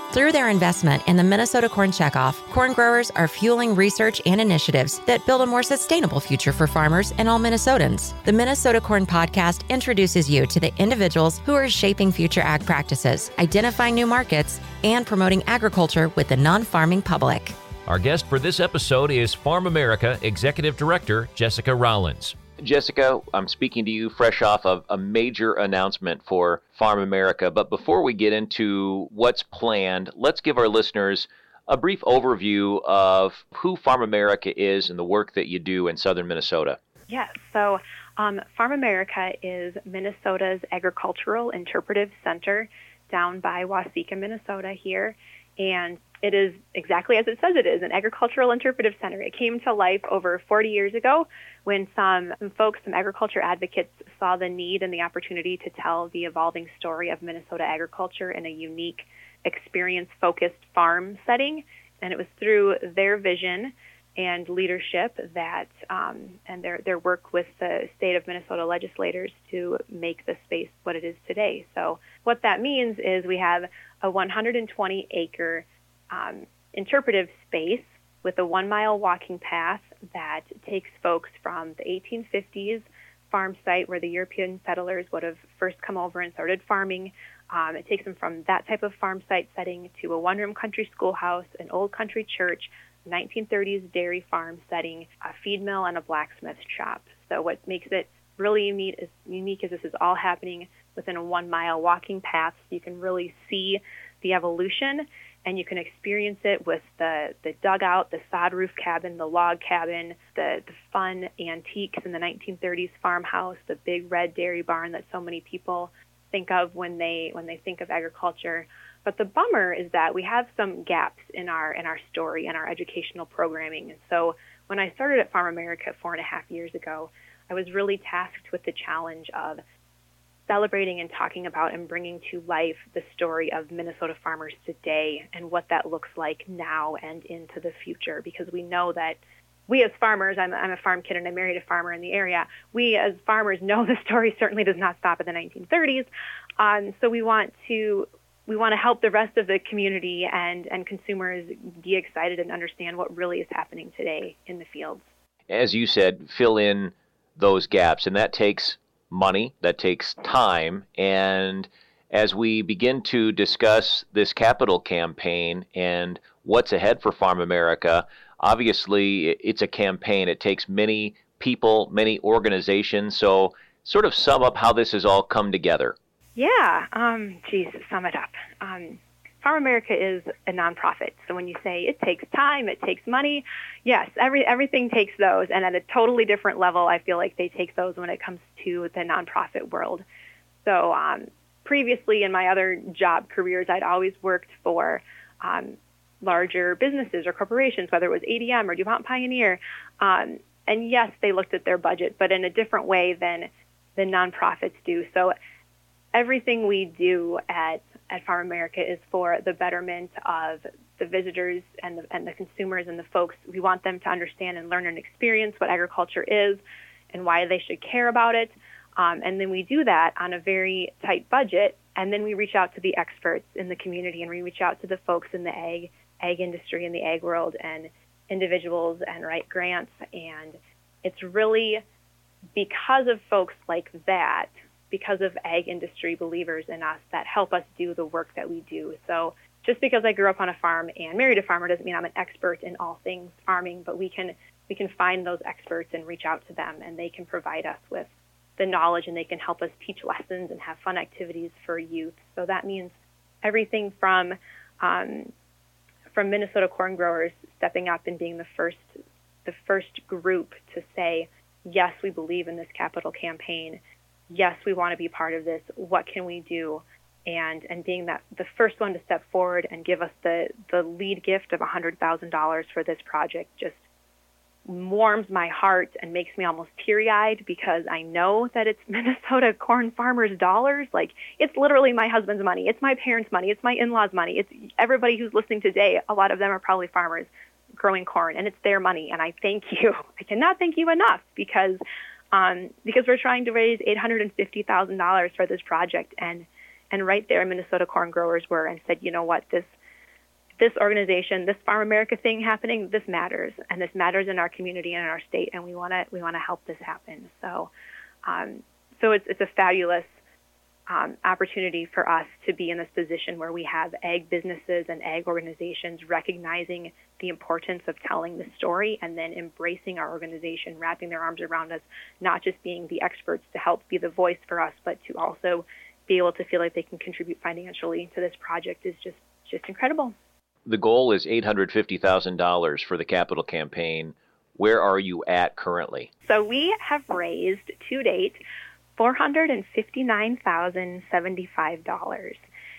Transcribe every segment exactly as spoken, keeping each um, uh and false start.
Through their investment in the Minnesota Corn Checkoff, corn growers are fueling research and initiatives that build a more sustainable future for farmers and all Minnesotans. The Minnesota Corn Podcast introduces you to the individuals who are shaping future ag practices, identifying new markets, and promoting agriculture with the non-farming public. Our guest for this episode is Farm America Executive Director Jessica Rollins. Jessica, I'm speaking to you fresh off of a major announcement for Farm America. But before we get into what's planned, let's give our listeners a brief overview of who Farm America is and the work that you do in southern Minnesota. Yes, so um, Farm America is Minnesota's agricultural interpretive center down by Waseca, Minnesota here. And it is exactly as it says it is, an agricultural interpretive center. It came to life over forty years ago when some, some folks, some agriculture advocates saw the need and the opportunity to tell the evolving story of Minnesota agriculture in a unique, experience-focused farm setting. And it was through their vision and leadership that, um, and their, their work with the state of Minnesota legislators to make the space what it is today. So what that means is we have a one hundred twenty acre um, interpretive space with a one-mile walking path that takes folks from the eighteen fifties farm site where the European settlers would have first come over and started farming. Um, it takes them from that type of farm site setting to a one-room country schoolhouse, an old country church, nineteen thirties dairy farm setting, a feed mill, and a blacksmith shop. So what makes it really unique is, unique is this is all happening within a one-mile walking path. So you can really see the evolution, and you can experience it with the, the dugout, the sod roof cabin, the log cabin, the, the fun antiques in the nineteen thirties farmhouse, the big red dairy barn that so many people think of when they when they think of agriculture. But the bummer is that we have some gaps in our in our story and our educational programming. And so when I started at Farm America four and a half years ago, I was really tasked with the challenge of celebrating and talking about and bringing to life the story of Minnesota farmers today and what that looks like now and into the future. Because we know that we as farmers, I'm, I'm a farm kid and I married a farmer in the area, we as farmers know the story certainly does not stop at the nineteen thirties. Um, so we want to we want to help the rest of the community and, and consumers be excited and understand what really is happening today in the fields. As you said, fill in those gaps, and that takes money, that takes time. And as we begin to discuss this capital campaign and what's ahead for Farm America, obviously it's a campaign. It takes many people, many organizations. So sort of sum up how this has all come together. Yeah, um, geez, sum it up. Um, Farm America is a nonprofit. So when you say it takes time, it takes money, yes, every everything takes those. And at a totally different level, I feel like they take those when it comes to the nonprofit world. So um, previously in my other job careers, I'd always worked for um, larger businesses or corporations, whether it was A D M or DuPont Pioneer. Um, and yes, they looked at their budget, but in a different way than, than nonprofits do. So everything we do at at Farm America is for the betterment of the visitors and the, and the consumers and the folks. We want them to understand and learn and experience what agriculture is and why they should care about it. Um, and then we do that on a very tight budget. And then we reach out to the experts in the community and we reach out to the folks in the ag, ag industry and the ag world and individuals and write grants. And it's really because of folks like that, because of ag industry believers in us that help us do the work that we do. So just because I grew up on a farm and married a farmer doesn't mean I'm an expert in all things farming, but we can we can find those experts and reach out to them, and they can provide us with the knowledge and they can help us teach lessons and have fun activities for youth. So that means everything from um, from Minnesota corn growers stepping up and being the first the first group to say, yes, we believe in this capital campaign. Yes, we want to be part of this. What can we do? And and being that the first one to step forward and give us the, the lead gift of one hundred thousand dollars for this project just warms my heart and makes me almost teary-eyed because I know that it's Minnesota corn farmers' dollars. Like, it's literally my husband's money. It's my parents' money. It's my in-laws' money. It's everybody who's listening today. A lot of them are probably farmers growing corn, and it's their money. And I thank you. I cannot thank you enough because um, because we're trying to raise eight hundred fifty thousand dollars for this project. And, and right there, Minnesota corn growers were and said, you know what, this this organization, this Farm America thing happening, this matters, and this matters in our community and in our state, and we want to we want to help this happen. So, um, so it's it's a fabulous um, opportunity for us to be in this position where we have ag businesses and ag organizations recognizing the importance of telling the story and then embracing our organization, wrapping their arms around us, not just being the experts to help be the voice for us, but to also be able to feel like they can contribute financially to this project is just just incredible. The goal is eight hundred fifty thousand dollars for the capital campaign. Where are you at currently? So we have raised to date four hundred fifty-nine thousand seventy-five dollars,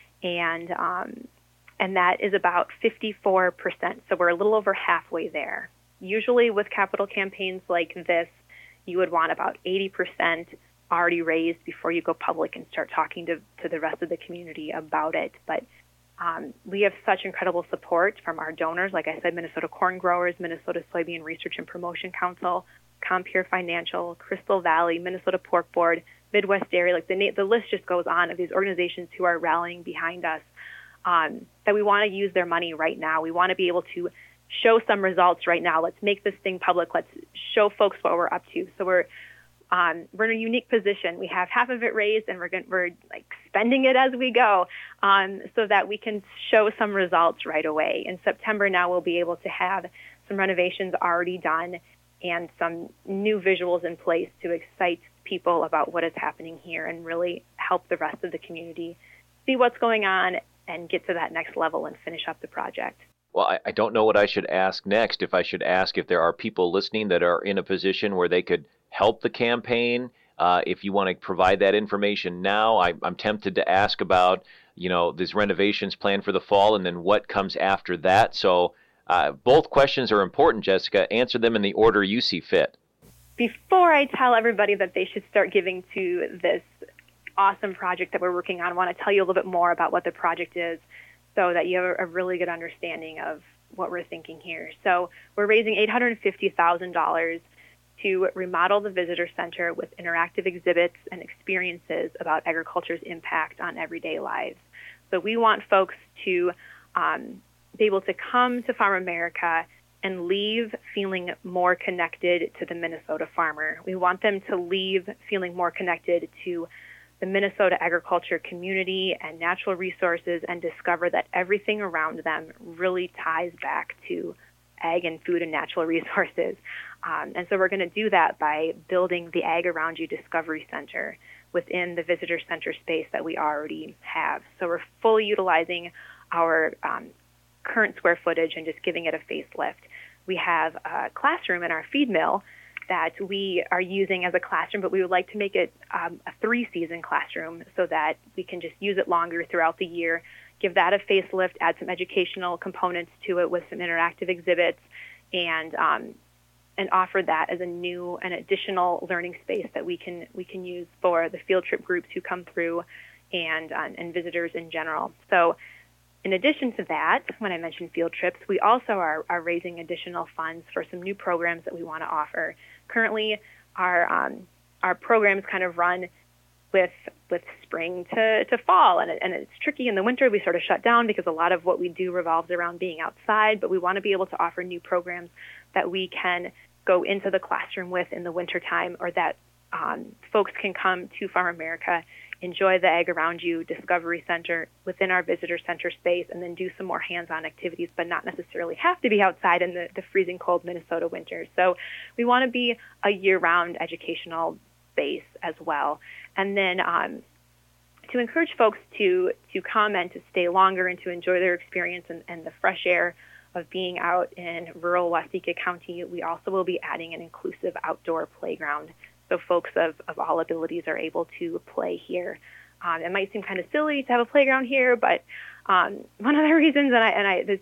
and um, and that is about fifty-four percent. So we're a little over halfway there. Usually with capital campaigns like this, you would want about eighty percent already raised before you go public and start talking to, to the rest of the community about it. But um, we have such incredible support from our donors, like I said, Minnesota Corn Growers, Minnesota Soybean Research and Promotion Council, Compure Financial, Crystal Valley, Minnesota Pork Board, Midwest Dairy, like the, the list just goes on of these organizations who are rallying behind us, um, that we want to use their money right now. We want to be able to show some results right now. Let's make this thing public. Let's show folks what we're up to. So we're Um, we're in a unique position. We have half of it raised, and we're going, we're like spending it as we go, um, so that we can show some results right away. In September now, we'll be able to have some renovations already done and some new visuals in place to excite people about what is happening here and really help the rest of the community see what's going on and get to that next level and finish up the project. Well, I, I don't know what I should ask next. If I should ask if there are people listening that are in a position where they could help the campaign, uh, if you want to provide that information now. I, I'm tempted to ask about, you know, these renovations planned for the fall and then what comes after that. So uh, both questions are important, Jessica. Answer them in the order you see fit. Before I tell everybody that they should start giving to this awesome project that we're working on, I want to tell you a little bit more about what the project is so that you have a really good understanding of what we're thinking here. So we're raising eight hundred fifty thousand dollars to remodel the visitor center with interactive exhibits and experiences about agriculture's impact on everyday lives. So we want folks to um, be able to come to Farm America and leave feeling more connected to the Minnesota farmer. We want them to leave feeling more connected to the Minnesota agriculture community and natural resources and discover that everything around them really ties back to ag and food and natural resources. Um, and so we're going to do that by building the Ag Around You Discovery Center within the visitor center space that we already have. So we're fully utilizing our um, current square footage and just giving it a facelift. We have a classroom in our feed mill that we are using as a classroom, but we would like to make it um, a three-season classroom so that we can just use it longer throughout the year, give that a facelift, add some educational components to it with some interactive exhibits, and um, and offer that as a new and additional learning space that we can we can use for the field trip groups who come through and uh, and visitors in general. So in addition to that, when I mentioned field trips, we also are, are raising additional funds for some new programs that we want to offer. Currently, our um, our programs kind of run with with spring to, to fall, and, it, and it's tricky in the winter. We sort of shut down because a lot of what we do revolves around being outside, but we want to be able to offer new programs that we can go into the classroom with in the wintertime, or that um, folks can come to Farm America, enjoy the Ag Around You Discovery Center within our visitor center space, and then do some more hands-on activities, but not necessarily have to be outside in the, the freezing cold Minnesota winter. So we want to be a year-round educational base as well. And then um, to encourage folks to, to come and to stay longer and to enjoy their experience and, and the fresh air of being out in rural Waseca County, we also will be adding an inclusive outdoor playground so folks of, of all abilities are able to play here. Um, it might seem kind of silly to have a playground here, but um, one of the reasons, and I and I, this,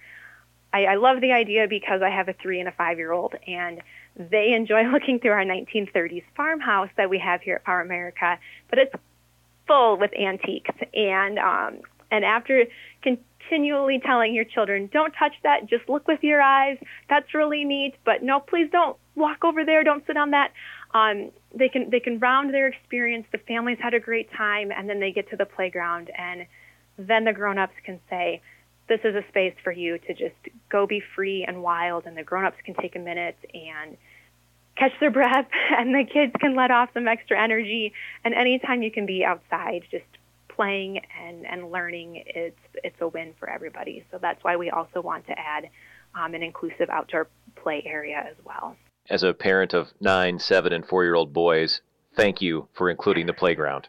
I I love the idea because I have a three and a five-year-old, and they enjoy looking through our nineteen thirties farmhouse that we have here at Farm America, but it's full with antiques. And um, and after continually telling your children, don't touch that, just look with your eyes, that's really neat, but no, please don't walk over there, don't sit on that. Um, they can they can round their experience. The families had a great time, and then they get to the playground, and then the grown-ups can say, this is a space for you to just go be free and wild, and the grown-ups can take a minute and catch their breath, and the kids can let off some extra energy. And anytime you can be outside just playing and, and learning, it's it's a win for everybody. So that's why we also want to add um, an inclusive outdoor play area as well. As a parent of nine, seven, and four-year-old boys, thank you for including the playground.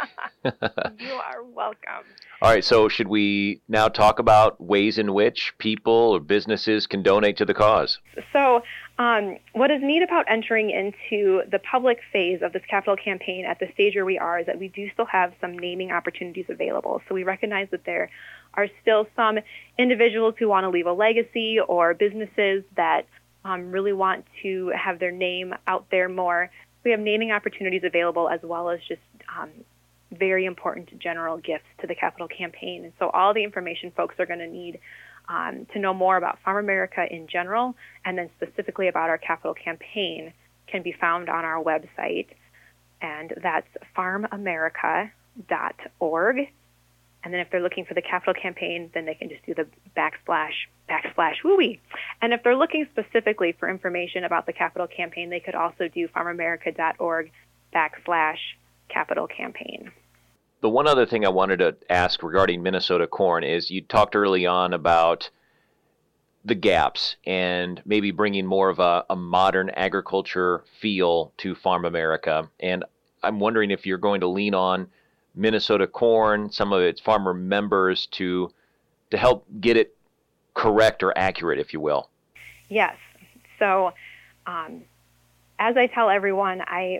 You are welcome. All right, so should we now talk about ways in which people or businesses can donate to the cause? So um, what is neat about entering into the public phase of this capital campaign at the stage where we are is that we do still have some naming opportunities available. So we recognize that there are still some individuals who want to leave a legacy, or businesses that um, really want to have their name out there more. We have naming opportunities available, as well as just um, very important general gifts to the capital campaign. And so all the information folks are going to need um, to know more about Farm America in general, and then specifically about our capital campaign, can be found on our website. And that's farm america dot org. And then if they're looking for the capital campaign, then they can just do the backslash, backslash, woo-wee. And if they're looking specifically for information about the capital campaign, they could also do farm america dot org backslash capital campaign. The one other thing I wanted to ask regarding Minnesota corn is you talked early on about the gaps and maybe bringing more of a, a modern agriculture feel to Farm America. And I'm wondering if you're going to lean on Minnesota corn, some of its farmer members, to to help get it correct or accurate, if you will. Yes. So um, as I tell everyone, I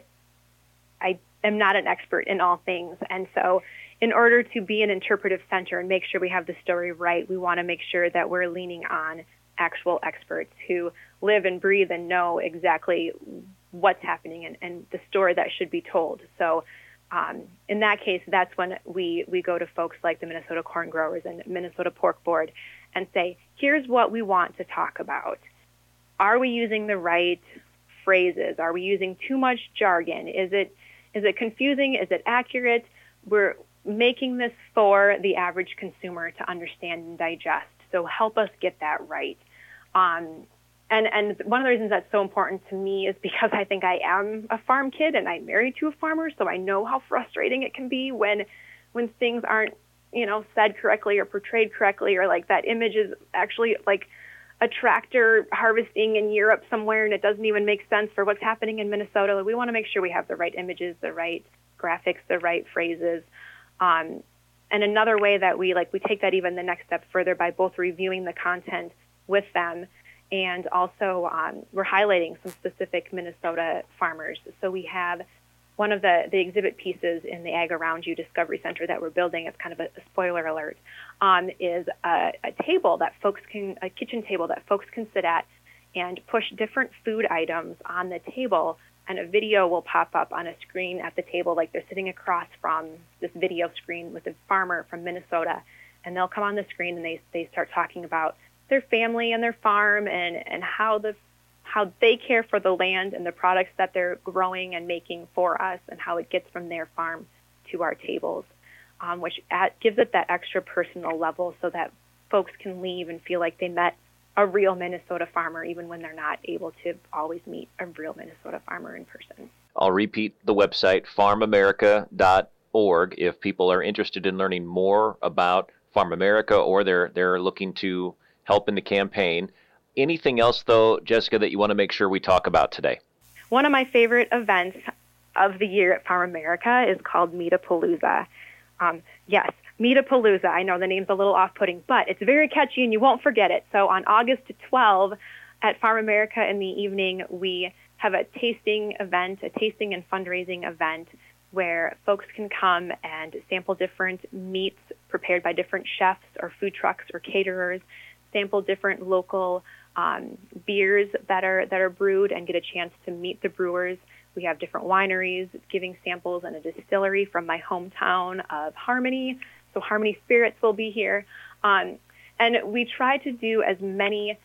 I am not an expert in all things. And so in order to be an interpretive center and make sure we have the story right, we want to make sure that we're leaning on actual experts who live and breathe and know exactly what's happening and, and the story that should be told. So um, in that case, that's when we, we go to folks like the Minnesota Corn Growers and Minnesota Pork Board and say, here's what we want to talk about. Are we using the right phrases? Are we using too much jargon? Is it Is it confusing? Is it accurate? We're making this for the average consumer to understand and digest. So help us get that right. Um, and, and one of the reasons that's so important to me is because I think I am a farm kid and I'm married to a farmer, so I know how frustrating it can be when when things aren't, you know, said correctly or portrayed correctly, or like that image is actually like a tractor harvesting in Europe somewhere and it doesn't even make sense for what's happening in Minnesota. We want to make sure we have the right images, the right graphics, the right phrases. Um, and another way that we like we take that even the next step further by both reviewing the content with them, and also um, we're highlighting some specific Minnesota farmers. So we have one of the, the exhibit pieces in the Ag Around You Discovery Center that we're building, it's kind of a, a spoiler alert, um, is a, a table that folks can, a kitchen table that folks can sit at and push different food items on the table, and a video will pop up on a screen at the table, like they're sitting across from this video screen with a farmer from Minnesota, and they'll come on the screen and they, they start talking about their family and their farm and, and how the how they care for the land and the products that they're growing and making for us, and how it gets from their farm to our tables, um, which at, gives it that extra personal level so that folks can leave and feel like they met a real Minnesota farmer, even when they're not able to always meet a real Minnesota farmer in person. I'll repeat the website, farm america dot org, if people are interested in learning more about Farm America or they're they're looking to help in the campaign. Anything else, though, Jessica, that you want to make sure we talk about today? One of my favorite events of the year at Farm America is called Meat-a-Palooza. Um, yes, Meat-a-Palooza. I know the name's a little off-putting, but it's very catchy and you won't forget it. So on August twelfth at Farm America in the evening, we have a tasting event, a tasting and fundraising event where folks can come and sample different meats prepared by different chefs or food trucks or caterers, sample different local um, beers that are that are brewed, and get a chance to meet the brewers. We have different wineries giving samples, and a distillery from my hometown of Harmony. So Harmony Spirits will be here. Um, and we try to do as many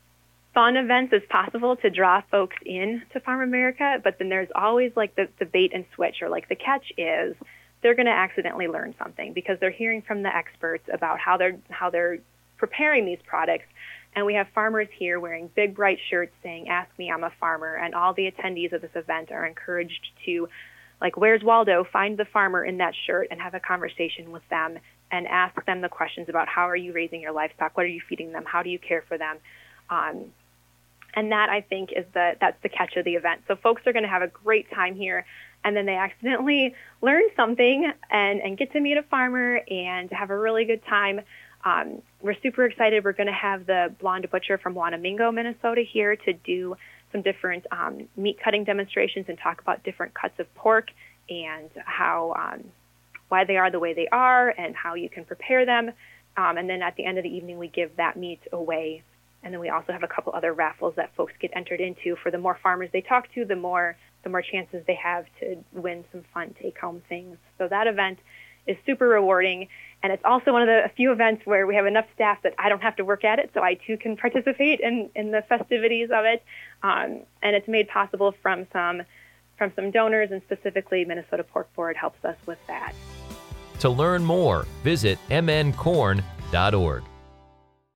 fun events as possible to draw folks in to Farm America, but then there's always like the, the bait and switch, or like the catch is they're going to accidentally learn something because they're hearing from the experts about how they're how they're preparing these products. And we have farmers here wearing big, bright shirts saying, "Ask me, I'm a farmer." And all the attendees of this event are encouraged to, like, where's Waldo? Find the farmer in that shirt and have a conversation with them and ask them the questions about how are you raising your livestock? What are you feeding them? How do you care for them? Um, and that, I think, is the that's the catch of the event. So folks are going to have a great time here, and then they accidentally learn something and, and get to meet a farmer and have a really good time. Um, we're super excited. We're going to have the Blonde Butcher from Wanamingo, Minnesota here to do some different um, meat cutting demonstrations and talk about different cuts of pork and how um, why they are the way they are and how you can prepare them. Um, and then at the end of the evening, we give that meat away. And then we also have a couple other raffles that folks get entered into. For the more farmers they talk to, the more the more chances they have to win some fun take-home things. So that event is super rewarding. And it's also one of the few events where we have enough staff that I don't have to work at it, so I too can participate in, in the festivities of it. Um, and it's made possible from some from some donors, and specifically Minnesota Pork Board helps us with that. To learn more, visit m n corn dot org.